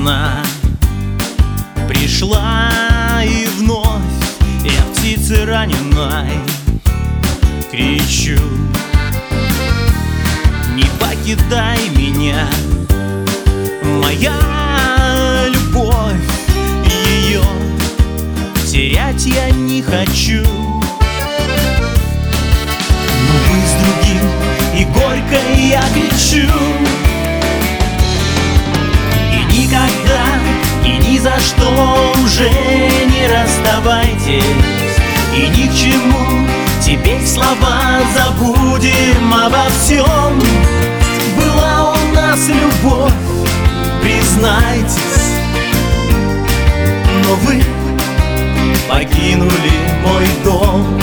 весна пришла, и вновь я птицы раненой кричу: не покидай меня, моя любовь, ее терять я не хочу. Но вы с другим, и горько я кричу: и никогда, и ни за что уже не расставайтесь, и ни к чему теперь слова забудем обо всем. Была у нас любовь, признайтесь, но вы покинули мой дом.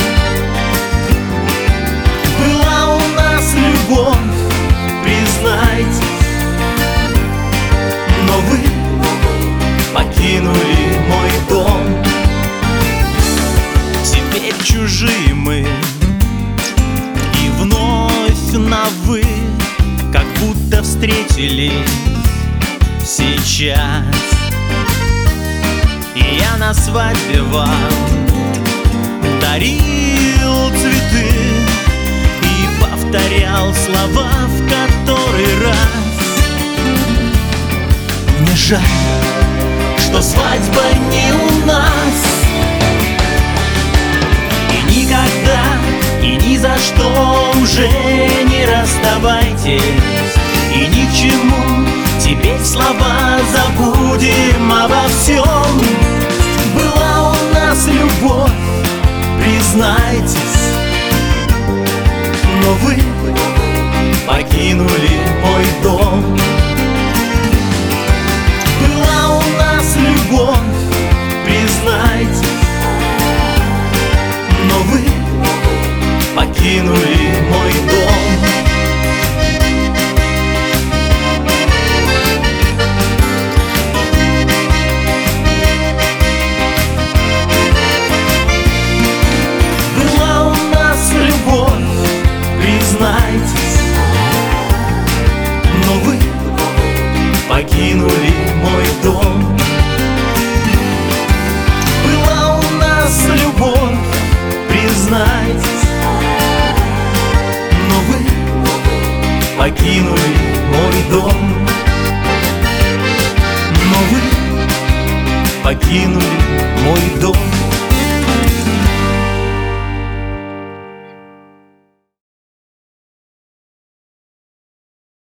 Была у нас любовь, признайтесь, но вы покинули мой дом. Теперь чужие мы, и вновь на «вы», как будто встретились сейчас. И я на свадьбе вам дарил цветы и повторял слова в который раз. Мне жаль, что свадьба не у нас, и никогда, и ни за что уже не расставайтесь, и ни к чему теперь слова забудем обо всем. Была у нас любовь, признайтесь, но вы покинули мой дом. Была у нас любовь, признайтесь, но вы покинули мой дом. Была у нас любовь, признайтесь, но вы покинули мой дом. Была у нас любовь, признайтесь, но вы покинули мой дом. Но вы покинули